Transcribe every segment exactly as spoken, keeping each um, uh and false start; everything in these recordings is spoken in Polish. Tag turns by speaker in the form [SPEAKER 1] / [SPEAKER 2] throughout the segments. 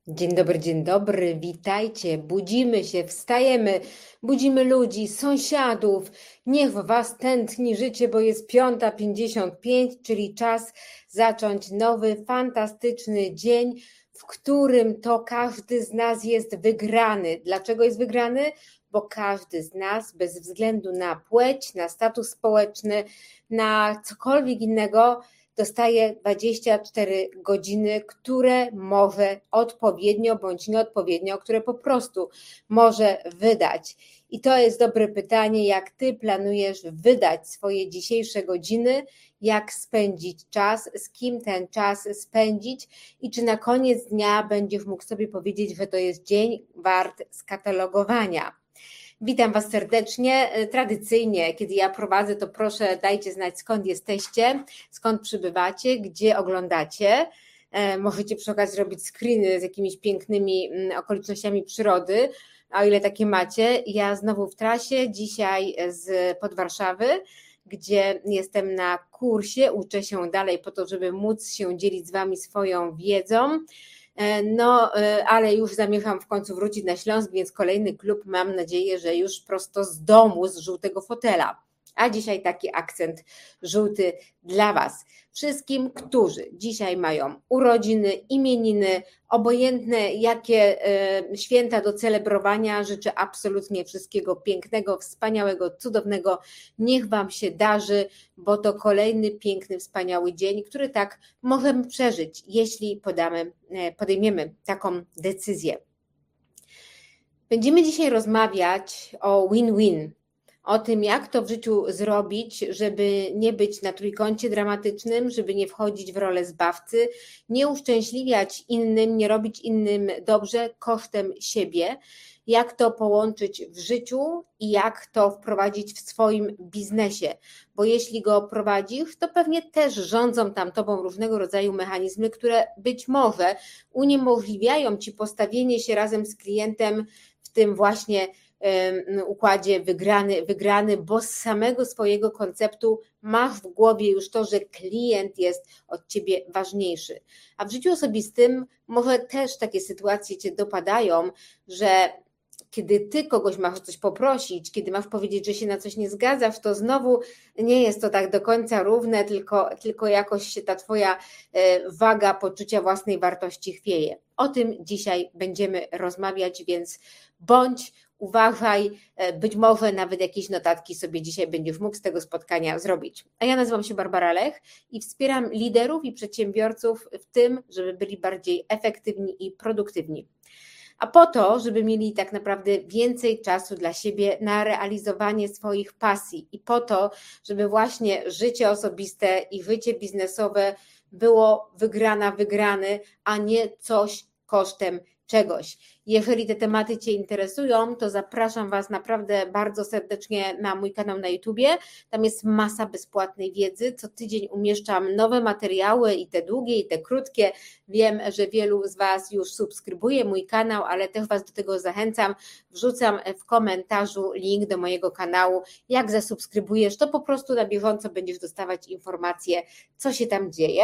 [SPEAKER 1] Dzień dobry, dzień dobry, witajcie, budzimy się, wstajemy, budzimy ludzi, sąsiadów, niech w was tętni życie, bo jest piąta pięćdziesiąt pięć, czyli czas zacząć nowy, fantastyczny dzień, w którym to każdy z nas jest wygrany. Dlaczego jest wygrany? Bo każdy z nas, bez względu na płeć, na status społeczny, na cokolwiek innego, dostaje dwadzieścia cztery godziny, które może odpowiednio bądź nieodpowiednio, które po prostu może wydać. I to jest dobre pytanie, jak ty planujesz wydać swoje dzisiejsze godziny, jak spędzić czas, z kim ten czas spędzić i czy na koniec dnia będziesz mógł sobie powiedzieć, że to jest dzień wart skatalogowania. Witam Was serdecznie. Tradycyjnie, kiedy ja prowadzę, to proszę dajcie znać, skąd jesteście, skąd przybywacie, gdzie oglądacie. Możecie przy okazji zrobić screeny z jakimiś pięknymi okolicznościami przyrody, a o ile takie macie. Ja znowu w trasie, dzisiaj z pod Warszawy, gdzie jestem na kursie, uczę się dalej po to, żeby móc się dzielić z Wami swoją wiedzą. No, ale już zamierzam w końcu wrócić na Śląsk, więc kolejny klub, mam nadzieję, że już prosto z domu, z żółtego fotela. A dzisiaj taki akcent żółty dla Was. Wszystkim, którzy dzisiaj mają urodziny, imieniny, obojętne jakie święta do celebrowania, życzę absolutnie wszystkiego pięknego, wspaniałego, cudownego. Niech Wam się darzy, bo to kolejny piękny, wspaniały dzień, który tak możemy przeżyć, jeśli podamy, podejmiemy taką decyzję. Będziemy dzisiaj rozmawiać o win-win. O tym, jak to w życiu zrobić, żeby nie być na trójkącie dramatycznym, żeby nie wchodzić w rolę zbawcy, nie uszczęśliwiać innym, nie robić innym dobrze kosztem siebie, jak to połączyć w życiu i jak to wprowadzić w swoim biznesie, bo jeśli go prowadzisz, to pewnie też rządzą tam tobą różnego rodzaju mechanizmy, które być może uniemożliwiają ci postawienie się razem z klientem w tym właśnie układzie wygrany, wygrany, bo z samego swojego konceptu masz w głowie już to, że klient jest od ciebie ważniejszy. A w życiu osobistym może też takie sytuacje cię dopadają, że kiedy ty kogoś masz o coś poprosić, kiedy masz powiedzieć, że się na coś nie zgadzasz, to znowu nie jest to tak do końca równe, tylko, tylko jakoś się ta twoja waga poczucia własnej wartości chwieje. O tym dzisiaj będziemy rozmawiać, więc bądź uważaj, być może nawet jakieś notatki sobie dzisiaj będziesz mógł z tego spotkania zrobić. A ja nazywam się Barbara Lech i wspieram liderów i przedsiębiorców w tym, żeby byli bardziej efektywni i produktywni. A po to, żeby mieli tak naprawdę więcej czasu dla siebie na realizowanie swoich pasji i po to, żeby właśnie życie osobiste i życie biznesowe było wygrana, wygrany, a nie coś kosztem czegoś. Jeżeli te tematy Cię interesują, to zapraszam Was naprawdę bardzo serdecznie na mój kanał na YouTubie. Tam jest masa bezpłatnej wiedzy. Co tydzień umieszczam nowe materiały i te długie, i te krótkie. Wiem, że wielu z Was już subskrybuje mój kanał, ale też Was do tego zachęcam. Wrzucam w komentarzu link do mojego kanału. Jak zasubskrybujesz, to po prostu na bieżąco będziesz dostawać informacje, co się tam dzieje.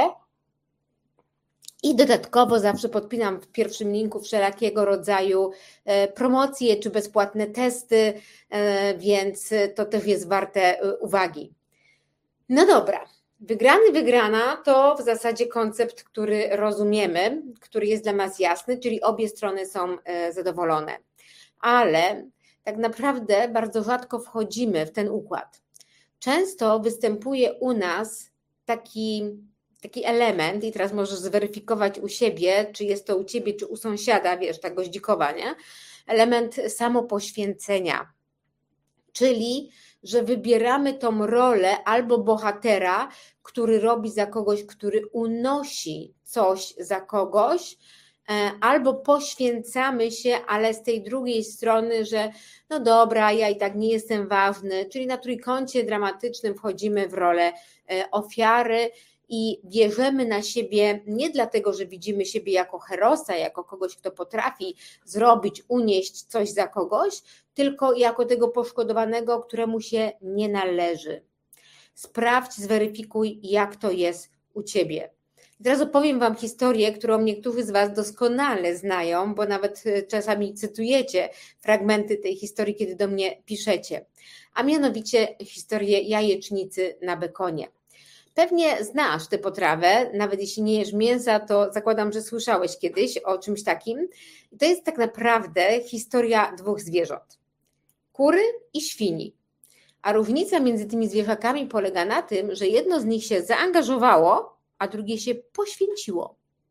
[SPEAKER 1] I dodatkowo zawsze podpinam w pierwszym linku wszelakiego rodzaju promocje czy bezpłatne testy, więc to też jest warte uwagi. No dobra, wygrany, wygrana to w zasadzie koncept, który rozumiemy, który jest dla nas jasny, czyli obie strony są zadowolone. Ale tak naprawdę bardzo rzadko wchodzimy w ten układ. Często występuje u nas taki taki element i teraz możesz zweryfikować u siebie, czy jest to u ciebie, czy u sąsiada, wiesz, ta goździkowa, nie? Element samopoświęcenia, czyli że wybieramy tą rolę albo bohatera, który robi za kogoś, który unosi coś za kogoś, albo poświęcamy się, ale z tej drugiej strony, że no dobra, ja i tak nie jestem ważny, czyli na trójkącie dramatycznym wchodzimy w rolę ofiary i bierzemy na siebie nie dlatego, że widzimy siebie jako herosa, jako kogoś, kto potrafi zrobić, unieść coś za kogoś, tylko jako tego poszkodowanego, któremu się nie należy. Sprawdź, zweryfikuj, jak to jest u ciebie. I teraz opowiem Wam historię, którą niektórzy z Was doskonale znają, bo nawet czasami cytujecie fragmenty tej historii, kiedy do mnie piszecie, a mianowicie historię jajecznicy na bekonie. Pewnie znasz tę potrawę, nawet jeśli nie jesz mięsa, to zakładam, że słyszałeś kiedyś o czymś takim. I to jest tak naprawdę historia dwóch zwierząt, kury i świni. A różnica między tymi zwierzakami polega na tym, że jedno z nich się zaangażowało, a drugie się poświęciło.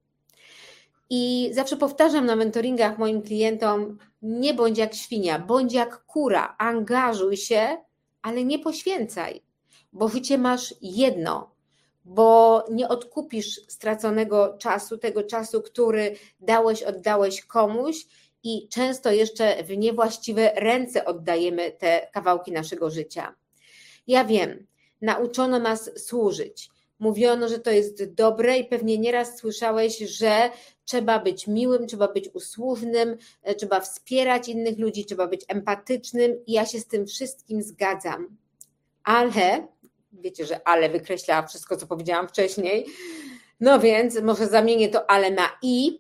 [SPEAKER 1] I zawsze powtarzam na mentoringach moim klientom, nie bądź jak świnia, bądź jak kura, angażuj się, ale nie poświęcaj, bo życie masz jedno, bo nie odkupisz straconego czasu, tego czasu, który dałeś, oddałeś komuś i często jeszcze w niewłaściwe ręce oddajemy te kawałki naszego życia. Ja wiem, nauczono nas służyć. Mówiono, że to jest dobre i pewnie nieraz słyszałeś, że trzeba być miłym, trzeba być usłużnym, trzeba wspierać innych ludzi, trzeba być empatycznym i ja się z tym wszystkim zgadzam. Ale, wiecie, że ale wykreśla wszystko, co powiedziałam wcześniej, no więc może zamienię to ale na i.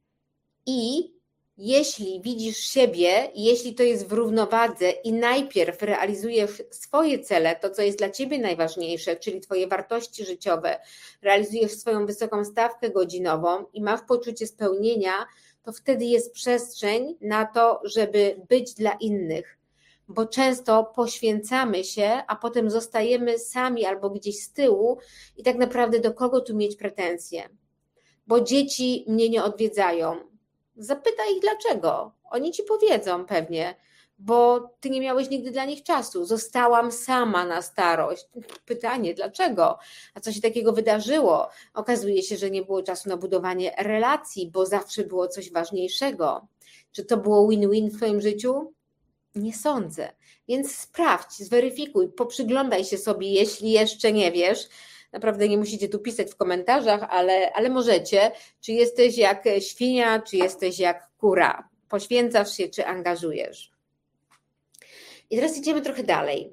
[SPEAKER 1] I jeśli widzisz siebie, jeśli to jest w równowadze i najpierw realizujesz swoje cele, to co jest dla Ciebie najważniejsze, czyli Twoje wartości życiowe, realizujesz swoją wysoką stawkę godzinową i masz poczucie spełnienia, to wtedy jest przestrzeń na to, żeby być dla innych, bo często poświęcamy się, a potem zostajemy sami albo gdzieś z tyłu i tak naprawdę do kogo tu mieć pretensje? Bo dzieci mnie nie odwiedzają. Zapytaj ich dlaczego. Oni Ci powiedzą pewnie, bo Ty nie miałeś nigdy dla nich czasu. Zostałam sama na starość. Pytanie, dlaczego? A co się takiego wydarzyło? Okazuje się, że nie było czasu na budowanie relacji, bo zawsze było coś ważniejszego. Czy to było win-win w Twoim życiu? Nie sądzę. Więc sprawdź, zweryfikuj, poprzyglądaj się sobie, jeśli jeszcze nie wiesz. Naprawdę nie musicie tu pisać w komentarzach, ale, ale możecie, czy jesteś jak świnia, czy jesteś jak kura, poświęcasz się, czy angażujesz. I teraz idziemy trochę dalej,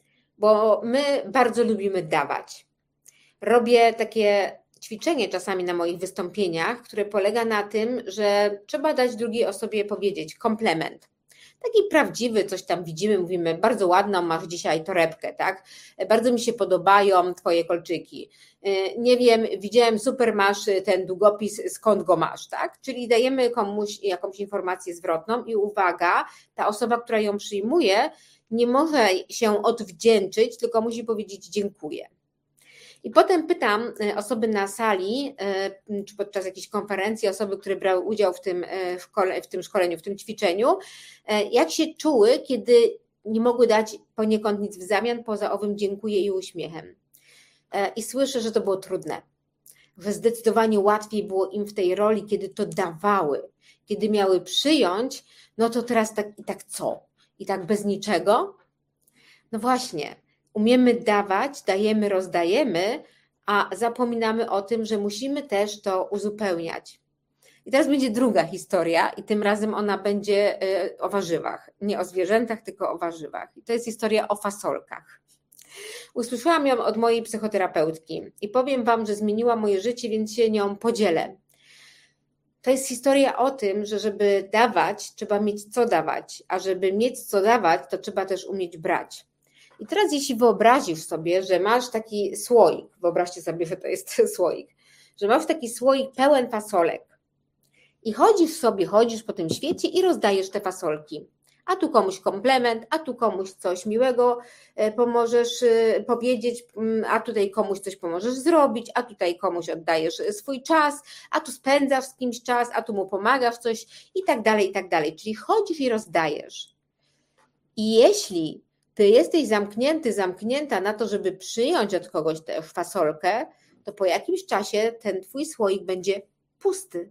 [SPEAKER 1] bo my bardzo lubimy dawać. Robię takie ćwiczenie czasami na moich wystąpieniach, które polega na tym, że trzeba dać drugiej osobie powiedzieć komplement. Taki prawdziwy, coś tam widzimy, mówimy, bardzo ładną masz dzisiaj torebkę, tak? Bardzo mi się podobają Twoje kolczyki. Nie wiem, widziałem, super masz ten długopis, skąd go masz, tak? Czyli dajemy komuś jakąś informację zwrotną i uwaga, ta osoba, która ją przyjmuje, nie może się odwdzięczyć, tylko musi powiedzieć dziękuję. I potem pytam osoby na sali, czy podczas jakiejś konferencji, osoby, które brały udział w tym, w tym szkoleniu, w tym ćwiczeniu, jak się czuły, kiedy nie mogły dać poniekąd nic w zamian, poza owym dziękuję i uśmiechem. I słyszę, że to było trudne, że zdecydowanie łatwiej było im w tej roli, kiedy to dawały, kiedy miały przyjąć, no to teraz tak i tak co? I tak bez niczego? No właśnie. Umiemy dawać, dajemy, rozdajemy, a zapominamy o tym, że musimy też to uzupełniać. I teraz będzie druga historia i tym razem ona będzie o warzywach. Nie o zwierzętach, tylko o warzywach. I to jest historia o fasolkach. Usłyszałam ją od mojej psychoterapeutki i powiem Wam, że zmieniła moje życie, więc się nią podzielę. To jest historia o tym, że żeby dawać, trzeba mieć co dawać, a żeby mieć co dawać, to trzeba też umieć brać. I teraz jeśli wyobrazisz sobie, że masz taki słoik, wyobraźcie sobie, że to jest słoik, że masz taki słoik pełen fasolek i chodzisz sobie, chodzisz po tym świecie i rozdajesz te fasolki. A tu komuś komplement, a tu komuś coś miłego pomożesz powiedzieć, a tutaj komuś coś pomożesz zrobić, a tutaj komuś oddajesz swój czas, a tu spędzasz z kimś czas, a tu mu pomagasz coś i tak dalej, i tak dalej. Czyli chodzisz i rozdajesz. I jeśli Ty jesteś zamknięty, zamknięta na to, żeby przyjąć od kogoś tę fasolkę, to po jakimś czasie ten Twój słoik będzie pusty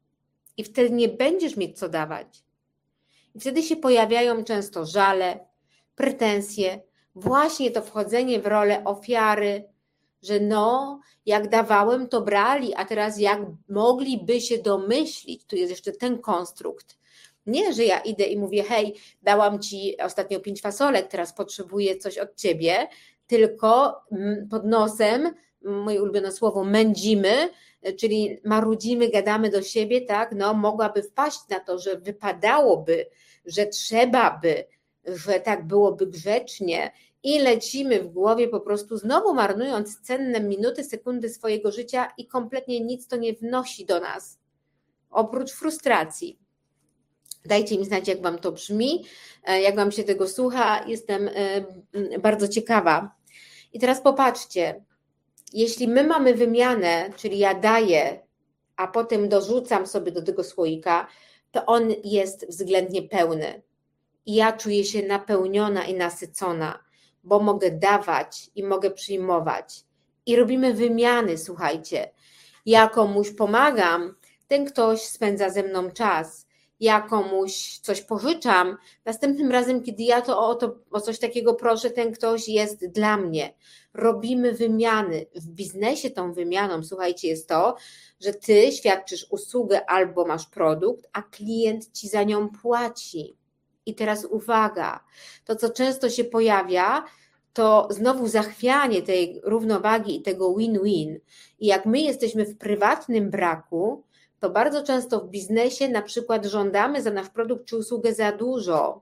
[SPEAKER 1] i wtedy nie będziesz mieć co dawać. I wtedy się pojawiają często żale, pretensje, właśnie to wchodzenie w rolę ofiary, że no, jak dawałem, to brali, a teraz jak mogliby się domyślić, tu jest jeszcze ten konstrukt. Nie, że ja idę i mówię, hej, dałam Ci ostatnio pięć fasolek, teraz potrzebuję coś od Ciebie, tylko pod nosem moje ulubione słowo, mędzimy, czyli marudzimy, gadamy do siebie, tak, no mogłaby wpaść na to, że wypadałoby, że trzeba by, że tak byłoby grzecznie i lecimy w głowie po prostu znowu marnując cenne minuty, sekundy swojego życia i kompletnie nic to nie wnosi do nas, oprócz frustracji. Dajcie mi znać, jak Wam to brzmi, jak Wam się tego słucha, jestem bardzo ciekawa. I teraz popatrzcie, jeśli my mamy wymianę, czyli ja daję, a potem dorzucam sobie do tego słoika, to on jest względnie pełny. I ja czuję się napełniona i nasycona, bo mogę dawać i mogę przyjmować. I robimy wymiany, słuchajcie. Ja komuś pomagam, ten ktoś spędza ze mną czas. Ja komuś coś pożyczam, następnym razem, kiedy ja to o, to o coś takiego proszę, ten ktoś jest dla mnie. Robimy wymiany. W biznesie tą wymianą, słuchajcie, jest to, że ty świadczysz usługę albo masz produkt, a klient ci za nią płaci. I teraz uwaga, to co często się pojawia, to znowu zachwianie tej równowagi i tego win-win. I jak my jesteśmy w prywatnym braku, to bardzo często w biznesie na przykład żądamy za nasz produkt czy usługę za dużo.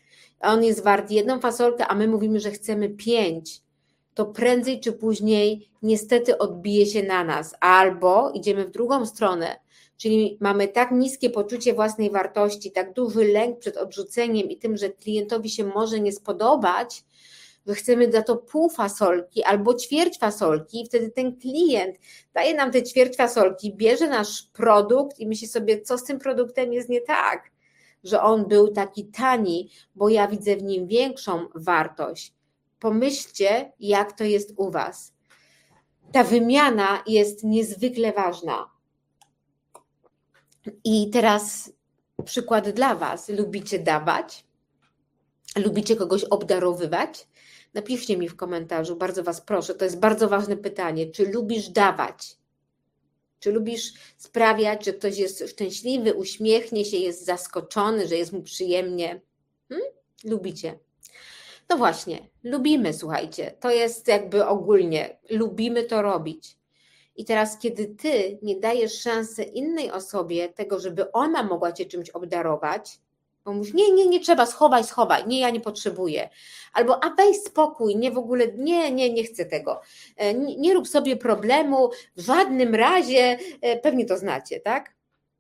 [SPEAKER 1] On jest wart jedną fasolkę, a my mówimy, że chcemy pięć. To prędzej czy później niestety odbije się na nas. Albo idziemy w drugą stronę, czyli mamy tak niskie poczucie własnej wartości, tak duży lęk przed odrzuceniem i tym, że klientowi się może nie spodobać, że chcemy za to pół fasolki albo ćwierć fasolki i wtedy ten klient daje nam te ćwierć fasolki, bierze nasz produkt i myśli sobie, co z tym produktem jest nie tak, że on był taki tani, bo ja widzę w nim większą wartość. Pomyślcie, jak to jest u Was. Ta wymiana jest niezwykle ważna. I teraz przykład dla Was. Lubicie dawać? Lubicie kogoś obdarowywać? Napiszcie mi w komentarzu, bardzo Was proszę, to jest bardzo ważne pytanie. Czy lubisz dawać? Czy lubisz sprawiać, że ktoś jest szczęśliwy, uśmiechnie się, jest zaskoczony, że jest mu przyjemnie? Hmm? Lubicie? No właśnie, lubimy, słuchajcie, to jest jakby ogólnie, lubimy to robić. I teraz, kiedy Ty nie dajesz szansy innej osobie tego, żeby ona mogła Cię czymś obdarować, bo mówisz, nie, nie, nie trzeba, schowaj, schowaj, nie, ja nie potrzebuję. Albo, a weź spokój, nie w ogóle, nie, nie, nie chcę tego. Nie, nie rób sobie problemu, w żadnym razie, pewnie to znacie, tak?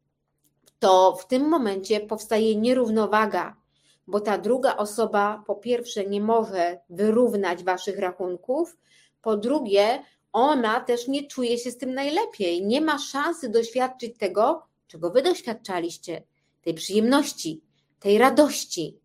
[SPEAKER 1] To w tym momencie powstaje nierównowaga, bo ta druga osoba po pierwsze nie może wyrównać Waszych rachunków, po drugie ona też nie czuje się z tym najlepiej, nie ma szansy doświadczyć tego, czego Wy doświadczaliście, tej przyjemności, tej radości.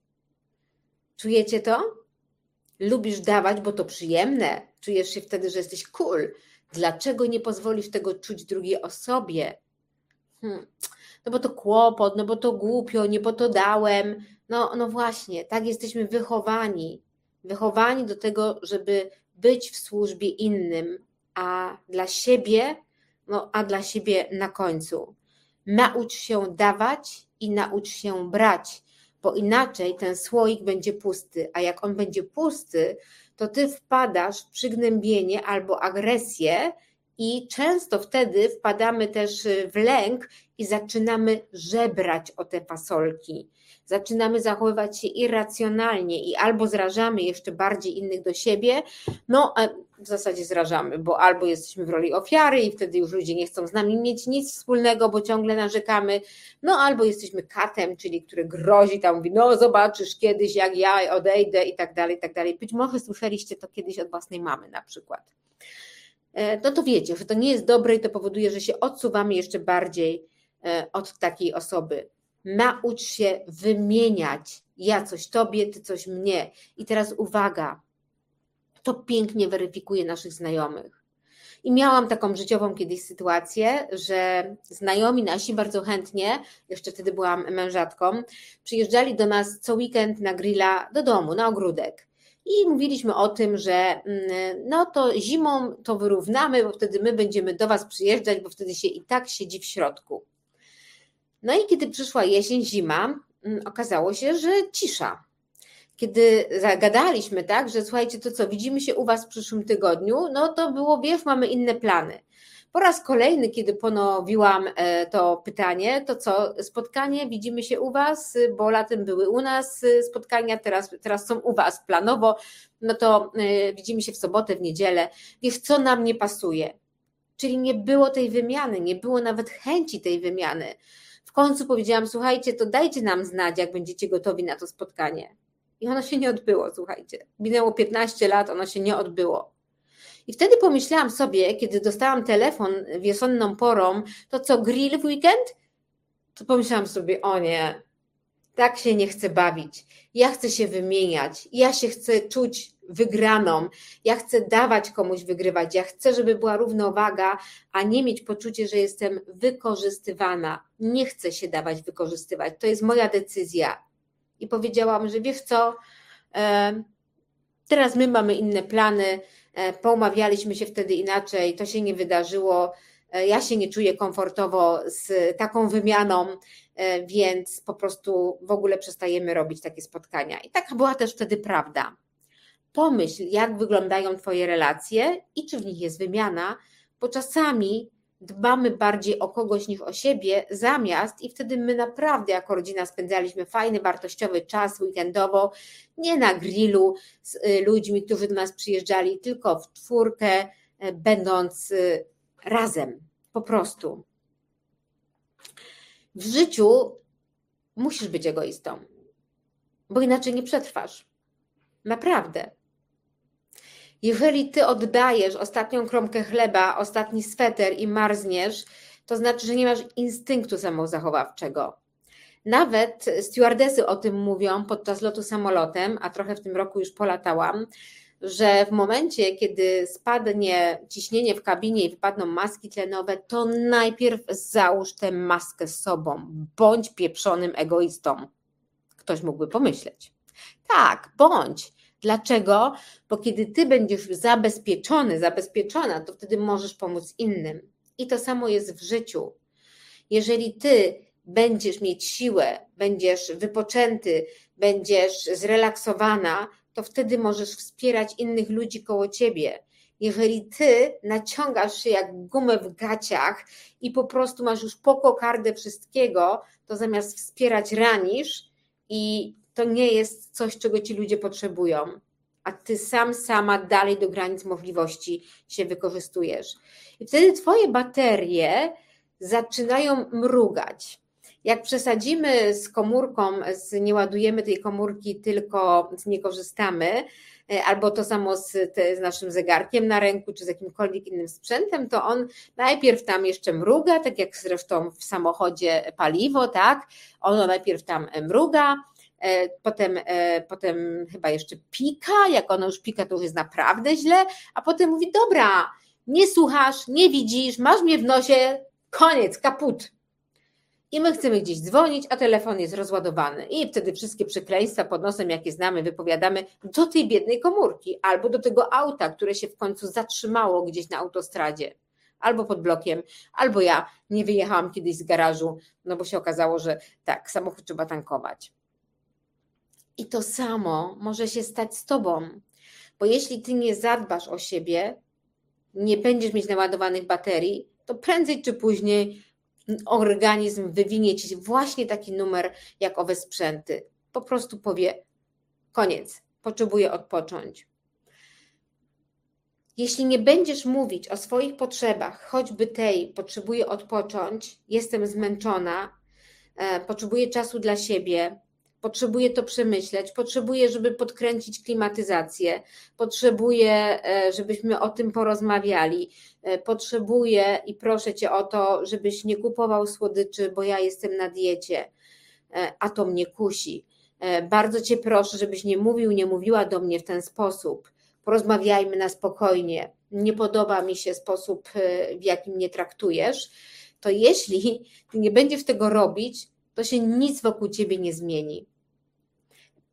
[SPEAKER 1] Czujecie to? Lubisz dawać, bo to przyjemne, czujesz się wtedy, że jesteś cool. Dlaczego nie pozwolisz tego czuć drugiej osobie? Hmm. No bo to kłopot, no bo to głupio, nie po to dałem. No, no właśnie, tak jesteśmy wychowani. Wychowani do tego, żeby być w służbie innym, a dla siebie, no a dla siebie na końcu. Naucz się dawać i naucz się brać, bo inaczej ten słoik będzie pusty, a jak on będzie pusty, to ty wpadasz w przygnębienie albo agresję i często wtedy wpadamy też w lęk i zaczynamy żebrać o te fasolki. Zaczynamy zachowywać się irracjonalnie i albo zrażamy jeszcze bardziej innych do siebie, no w zasadzie zrażamy, bo albo jesteśmy w roli ofiary i wtedy już ludzie nie chcą z nami mieć nic wspólnego, bo ciągle narzekamy, no albo jesteśmy katem, czyli który grozi tam, mówi, no zobaczysz kiedyś jak ja odejdę i tak dalej, i tak dalej. Być może słyszeliście to kiedyś od własnej mamy na przykład. No to wiecie, że to nie jest dobre i to powoduje, że się odsuwamy jeszcze bardziej od takiej osoby. Naucz się wymieniać. Ja coś tobie, ty coś mnie. I teraz uwaga, to pięknie weryfikuje naszych znajomych. I miałam taką życiową kiedyś sytuację, że znajomi nasi bardzo chętnie, jeszcze wtedy byłam mężatką, przyjeżdżali do nas co weekend na grilla do domu, na ogródek. I mówiliśmy o tym, że no to zimą to wyrównamy, bo wtedy my będziemy do was przyjeżdżać, bo wtedy się i tak siedzi w środku. No i kiedy przyszła jesień, zima, okazało się, że cisza. kiedy zagadaliśmy, tak, że słuchajcie, to co, widzimy się u Was w przyszłym tygodniu, no to było, wiesz, mamy inne plany. Po raz kolejny, kiedy ponowiłam to pytanie, to co, spotkanie, widzimy się u Was, bo latem były u nas spotkania, teraz, teraz są u Was planowo, no to widzimy się w sobotę, w niedzielę. Wiesz, co nam nie pasuje? Czyli nie było tej wymiany, nie było nawet chęci tej wymiany. W końcu powiedziałam, słuchajcie, to dajcie nam znać, jak będziecie gotowi na to spotkanie. I ono się nie odbyło, słuchajcie. Minęło piętnaście lat, ono się nie odbyło. I wtedy pomyślałam sobie, kiedy dostałam telefon wiosenną porą, to co, grill w weekend? To pomyślałam sobie, o nie, tak się nie chcę bawić. Ja chcę się wymieniać, ja się chcę czuć wygraną, ja chcę dawać komuś wygrywać, ja chcę, żeby była równowaga, a nie mieć poczucie, że jestem wykorzystywana. Nie chcę się dawać wykorzystywać, to jest moja decyzja. I powiedziałam, że wiesz co, teraz my mamy inne plany, poumawialiśmy się wtedy inaczej, to się nie wydarzyło, ja się nie czuję komfortowo z taką wymianą, więc po prostu w ogóle przestajemy robić takie spotkania. I taka była też wtedy prawda. Pomyśl, jak wyglądają Twoje relacje i czy w nich jest wymiana, bo czasami dbamy bardziej o kogoś niż o siebie zamiast i wtedy my naprawdę jako rodzina spędzaliśmy fajny, wartościowy czas weekendowo, nie na grillu z ludźmi, którzy do nas przyjeżdżali, tylko w czwórkę, będąc razem, po prostu. W życiu musisz być egoistą, bo inaczej nie przetrwasz. Naprawdę. Jeżeli ty oddajesz ostatnią kromkę chleba, ostatni sweter i marzniesz, to znaczy, że nie masz instynktu samozachowawczego. Nawet stewardesy o tym mówią podczas lotu samolotem, a trochę w tym roku już polatałam, że w momencie, kiedy spadnie ciśnienie w kabinie i wypadną maski tlenowe, to najpierw załóż tę maskę z sobą, bądź pieprzonym egoistą. Ktoś mógłby pomyśleć. Tak, bądź. Dlaczego? Bo kiedy ty będziesz zabezpieczony, zabezpieczona, to wtedy możesz pomóc innym. I to samo jest w życiu. Jeżeli ty będziesz mieć siłę, będziesz wypoczęty, będziesz zrelaksowana, to wtedy możesz wspierać innych ludzi koło ciebie. Jeżeli ty naciągasz się jak gumę w gaciach i po prostu masz już po kokardę wszystkiego, to zamiast wspierać ranisz i to nie jest coś, czego ci ludzie potrzebują, a ty sam, sama dalej do granic możliwości się wykorzystujesz. I wtedy twoje baterie zaczynają mrugać. Jak przesadzimy z komórką, z, nie ładujemy tej komórki, tylko z nie korzystamy, albo to samo z, te, z naszym zegarkiem na ręku, czy z jakimkolwiek innym sprzętem, to on najpierw tam jeszcze mruga, tak jak zresztą w samochodzie paliwo, tak? Ono najpierw tam mruga, Potem, potem chyba jeszcze pika, jak ono już pika, to już jest naprawdę źle, a potem mówi, dobra, nie słuchasz, nie widzisz, masz mnie w nosie, koniec, kaput. I my chcemy gdzieś dzwonić, a telefon jest rozładowany. I wtedy wszystkie przekleństwa pod nosem, jakie znamy, wypowiadamy do tej biednej komórki, albo do tego auta, które się w końcu zatrzymało gdzieś na autostradzie, albo pod blokiem, albo ja nie wyjechałam kiedyś z garażu, no bo się okazało, że tak, samochód trzeba tankować. I to samo może się stać z tobą, bo jeśli ty nie zadbasz o siebie, nie będziesz mieć naładowanych baterii, to prędzej czy później organizm wywinie ci właśnie taki numer jak owe sprzęty. Po prostu powie, koniec, potrzebuję odpocząć. Jeśli nie będziesz mówić o swoich potrzebach, choćby tej, potrzebuję odpocząć, jestem zmęczona, potrzebuję czasu dla siebie, potrzebuję to przemyśleć, potrzebuję, żeby podkręcić klimatyzację, potrzebuję, żebyśmy o tym porozmawiali, potrzebuję i proszę Cię o to, żebyś nie kupował słodyczy, bo ja jestem na diecie, a to mnie kusi. Bardzo Cię proszę, żebyś nie mówił, nie mówiła do mnie w ten sposób. Porozmawiajmy na spokojnie. Nie podoba mi się sposób, w jakim mnie traktujesz. To jeśli Ty nie będziesz tego robić, to się nic wokół Ciebie nie zmieni.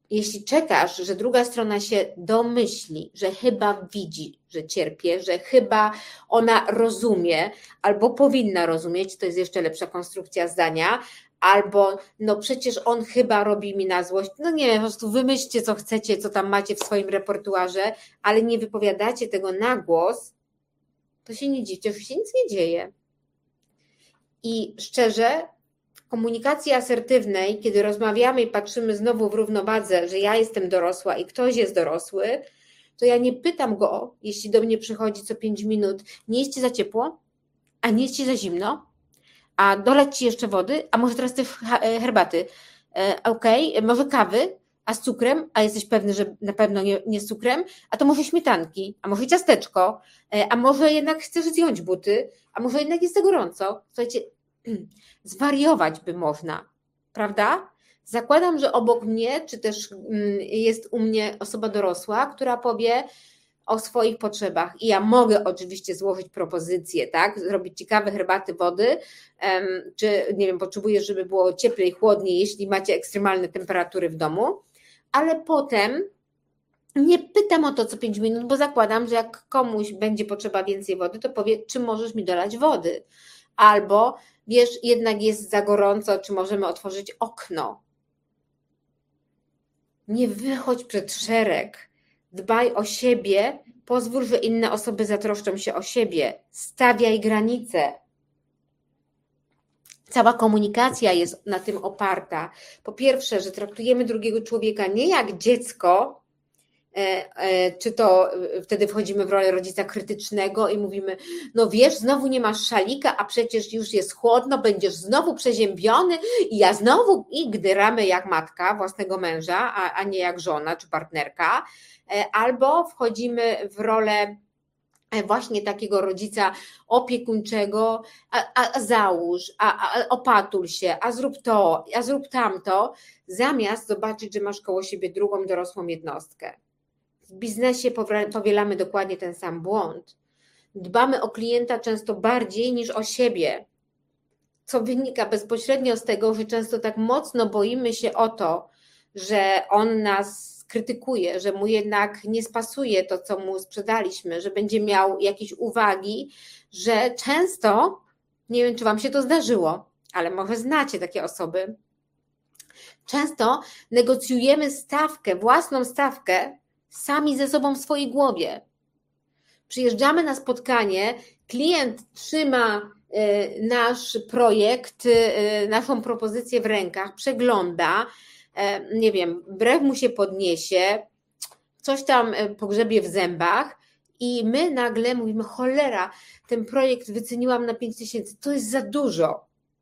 [SPEAKER 1] jeśli czekasz, że druga strona się domyśli, że chyba widzi, że cierpię, że chyba ona rozumie, albo powinna rozumieć, to jest jeszcze lepsza konstrukcja zdania, albo no przecież on chyba robi mi na złość, no nie wiem, po prostu wymyślcie co chcecie, co tam macie w swoim repertuarze, ale nie wypowiadacie tego na głos, to się nie dziwcie, że się nic nie dzieje. I szczerze, w komunikacji asertywnej, kiedy rozmawiamy i patrzymy znowu w równowadze, że ja jestem dorosła i ktoś jest dorosły, to ja nie pytam go, jeśli do mnie przychodzi co pięć minut, nie jest ci za ciepło, a nie jest ci za zimno, a dolać ci jeszcze wody, a może teraz też herbaty, okej, okay, może kawy, a z cukrem, a jesteś pewny, że na pewno nie, nie z cukrem, a to może śmietanki, a może ciasteczko, a może jednak chcesz zdjąć buty, a może jednak jest za gorąco. Słuchajcie, zwariować by można, prawda? Zakładam, że obok mnie, czy też jest u mnie osoba dorosła, która powie o swoich potrzebach i ja mogę oczywiście złożyć propozycję, tak, zrobić ciekawe herbaty, wody, czy nie wiem, potrzebujesz, żeby było cieplej, chłodniej, jeśli macie ekstremalne temperatury w domu, ale potem nie pytam o to co pięć minut, bo zakładam, że jak komuś będzie potrzeba więcej wody, to powie, czy możesz mi dolać wody, albo wiesz, jednak jest za gorąco, czy możemy otworzyć okno. Nie wychodź przed szereg, dbaj o siebie, pozwól, że inne osoby zatroszczą się o siebie, stawiaj granice. Cała komunikacja jest na tym oparta. Po pierwsze, że traktujemy drugiego człowieka nie jak dziecko, czy to wtedy wchodzimy w rolę rodzica krytycznego i mówimy, no wiesz, znowu nie masz szalika, a przecież już jest chłodno, będziesz znowu przeziębiony i ja znowu i gdyramy jak matka własnego męża, a, a nie jak żona czy partnerka, albo wchodzimy w rolę właśnie takiego rodzica opiekuńczego, a, a, a załóż, a, a opatul się, a zrób to, a zrób tamto, zamiast zobaczyć, że masz koło siebie drugą dorosłą jednostkę. W biznesie powielamy dokładnie ten sam błąd. Dbamy o klienta często bardziej niż o siebie, co wynika bezpośrednio z tego, że często tak mocno boimy się o to, że on nas krytykuje, że mu jednak nie spasuje to, co mu sprzedaliśmy, że będzie miał jakieś uwagi, że często, nie wiem, czy wam się to zdarzyło, ale może znacie takie osoby, często negocjujemy stawkę, własną stawkę, sami ze sobą w swojej głowie. Przyjeżdżamy na spotkanie, klient trzyma nasz projekt, naszą propozycję w rękach, przegląda, nie wiem, brew mu się podniesie, coś tam pogrzebie w zębach i my nagle mówimy, cholera, ten projekt wyceniłam na pięć tysięcy, to jest za dużo.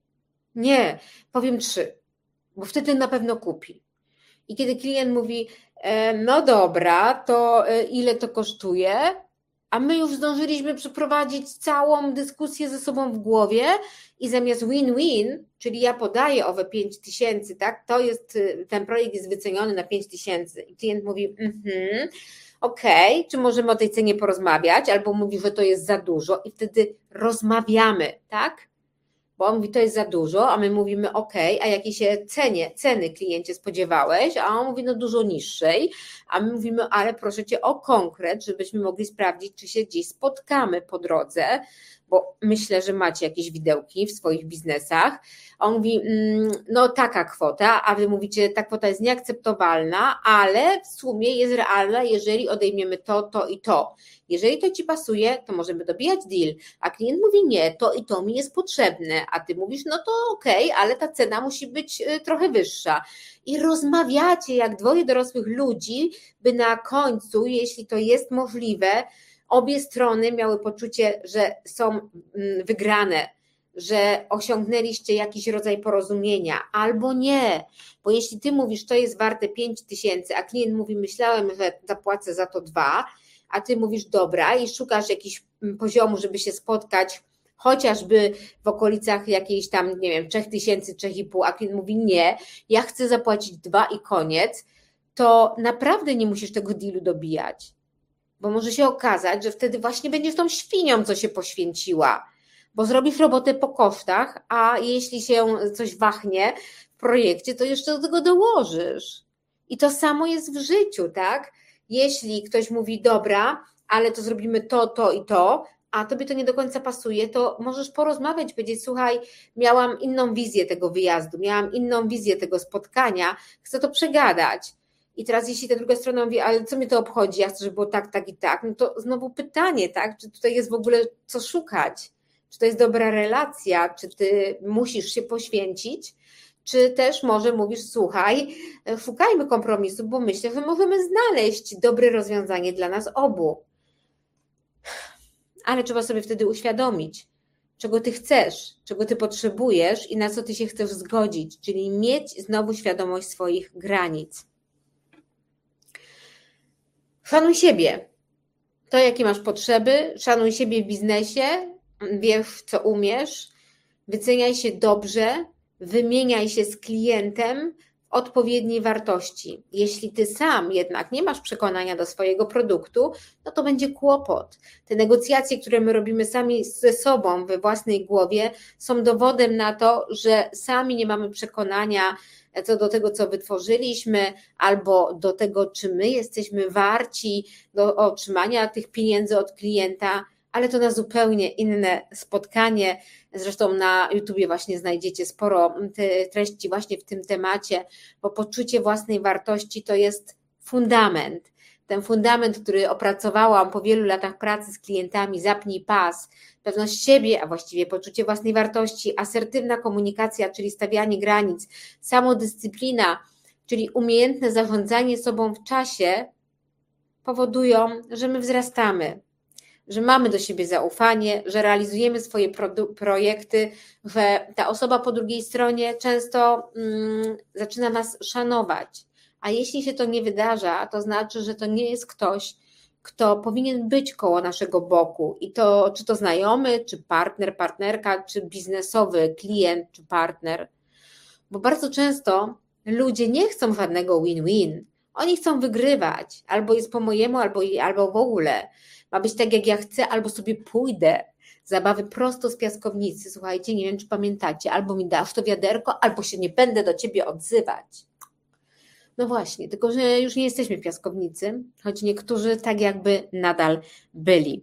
[SPEAKER 1] Nie, powiem trzy, bo wtedy na pewno kupi. I kiedy klient mówi, no dobra, to ile to kosztuje? A my już zdążyliśmy przeprowadzić całą dyskusję ze sobą w głowie i zamiast win-win, czyli ja podaję owe pięć tysięcy, tak, to jest, ten projekt jest wyceniony na pięć tysięcy i klient mówi, mhm, okej, okay, czy możemy o tej cenie porozmawiać, albo mówi, że to jest za dużo i wtedy rozmawiamy, tak? Bo on mówi, to jest za dużo, a my mówimy, ok, a jakiej się cenie, ceny kliencie spodziewałeś? A on mówi, no dużo niższej, a my mówimy, ale proszę Cię o konkret, żebyśmy mogli sprawdzić, czy się gdzieś spotkamy po drodze, bo myślę, że macie jakieś widełki w swoich biznesach. A on mówi, no taka kwota, a Wy mówicie, ta kwota jest nieakceptowalna, ale w sumie jest realna, jeżeli odejmiemy to, to i to. Jeżeli to Ci pasuje, to możemy dobijać deal, a klient mówi nie, to i to mi jest potrzebne, a Ty mówisz, no to okej, okay, ale ta cena musi być trochę wyższa. I rozmawiacie jak dwoje dorosłych ludzi, by na końcu, jeśli to jest możliwe, obie strony miały poczucie, że są wygrane, że osiągnęliście jakiś rodzaj porozumienia, albo nie, bo jeśli Ty mówisz, to jest warte pięć tysięcy, a klient mówi, myślałem, że zapłacę za to dwa, a Ty mówisz, dobra, i szukasz jakiegoś poziomu, żeby się spotkać, chociażby w okolicach jakiejś tam, nie wiem, trzy tysiące, trzy i pół, a klient mówi, nie, ja chcę zapłacić dwa i koniec, to naprawdę nie musisz tego dealu dobijać, bo może się okazać, że wtedy właśnie będziesz tą świnią, co się poświęciła, bo zrobisz robotę po kosztach, a jeśli się coś wahnie w projekcie, to jeszcze do tego dołożysz. I to samo jest w życiu, tak? Jeśli ktoś mówi, dobra, ale to zrobimy to, to i to, a tobie to nie do końca pasuje, to możesz porozmawiać, powiedzieć, słuchaj, miałam inną wizję tego wyjazdu, miałam inną wizję tego spotkania, chcę to przegadać. I teraz jeśli ta druga strona mówi, ale co mnie to obchodzi, ja chcę, żeby było tak, tak i tak, no to znowu pytanie, tak, czy tutaj jest w ogóle co szukać, czy to jest dobra relacja, czy ty musisz się poświęcić, czy też może mówisz, słuchaj, szukajmy kompromisu, bo myślę, że możemy znaleźć dobre rozwiązanie dla nas obu. Ale trzeba sobie wtedy uświadomić, czego ty chcesz, czego ty potrzebujesz i na co ty się chcesz zgodzić, czyli mieć znowu świadomość swoich granic. Szanuj siebie. To, jakie masz potrzeby, szanuj siebie w biznesie, wiesz, co umiesz, wyceniaj się dobrze, wymieniaj się z klientem w odpowiedniej wartości. Jeśli ty sam jednak nie masz przekonania do swojego produktu, no to będzie kłopot. Te negocjacje, które my robimy sami ze sobą we własnej głowie, są dowodem na to, że sami nie mamy przekonania co do tego, co wytworzyliśmy, albo do tego, czy my jesteśmy warci do otrzymania tych pieniędzy od klienta, ale to na zupełnie inne spotkanie. Zresztą na YouTubie właśnie znajdziecie sporo treści właśnie w tym temacie, bo poczucie własnej wartości to jest fundament. Ten fundament, który opracowałam po wielu latach pracy z klientami, zapnij pas, pewność siebie, a właściwie poczucie własnej wartości, asertywna komunikacja, czyli stawianie granic, samodyscyplina, czyli umiejętne zarządzanie sobą w czasie, powodują, że my wzrastamy, że mamy do siebie zaufanie, że realizujemy swoje pro- projekty, że ta osoba po drugiej stronie często mm, zaczyna nas szanować. A jeśli się to nie wydarza, to znaczy, że to nie jest ktoś, kto powinien być koło naszego boku. I to czy to znajomy, czy partner, partnerka, czy biznesowy klient, czy partner. Bo bardzo często ludzie nie chcą żadnego win-win. Oni chcą wygrywać. Albo jest po mojemu, albo, albo w ogóle. Ma być tak, jak ja chcę, albo sobie pójdę. Zabawy prosto z piaskownicy. Słuchajcie, nie wiem, czy pamiętacie. Albo mi dasz to wiaderko, albo się nie będę do ciebie odzywać. No właśnie, tylko że już nie jesteśmy piaskownicy, choć niektórzy tak jakby nadal byli.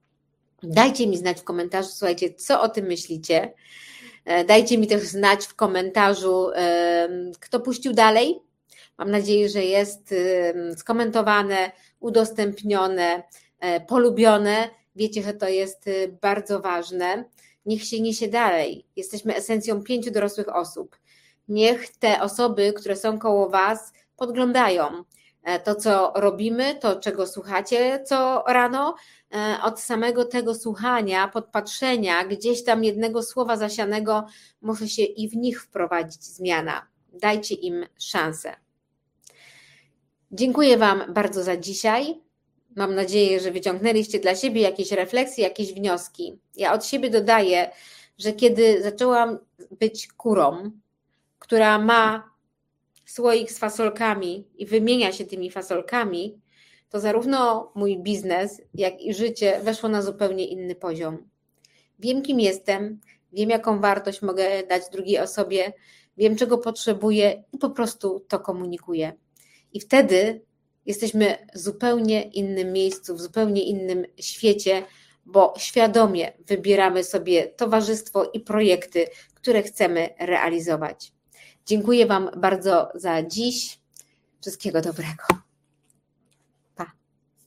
[SPEAKER 1] Dajcie mi znać w komentarzu, słuchajcie, co o tym myślicie. Dajcie mi też znać w komentarzu, kto puścił dalej. Mam nadzieję, że jest skomentowane, udostępnione, polubione. Wiecie, że to jest bardzo ważne. Niech się niesie dalej. Jesteśmy esencją pięciu dorosłych osób. Niech te osoby, które są koło Was, podglądają to, co robimy, to, czego słuchacie co rano. Od samego tego słuchania, podpatrzenia, gdzieś tam jednego słowa zasianego może się i w nich wprowadzić zmiana. Dajcie im szansę. Dziękuję Wam bardzo za dzisiaj. Mam nadzieję, że wyciągnęliście dla siebie jakieś refleksje, jakieś wnioski. Ja od siebie dodaję, że kiedy zaczęłam być kurą, która ma słoik z fasolkami i wymienia się tymi fasolkami, to zarówno mój biznes, jak i życie weszło na zupełnie inny poziom. Wiem, kim jestem, wiem, jaką wartość mogę dać drugiej osobie, wiem, czego potrzebuję i po prostu to komunikuję. I wtedy jesteśmy w zupełnie innym miejscu, w zupełnie innym świecie, bo świadomie wybieramy sobie towarzystwo i projekty, które chcemy realizować. Dziękuję Wam bardzo za dziś. Wszystkiego dobrego.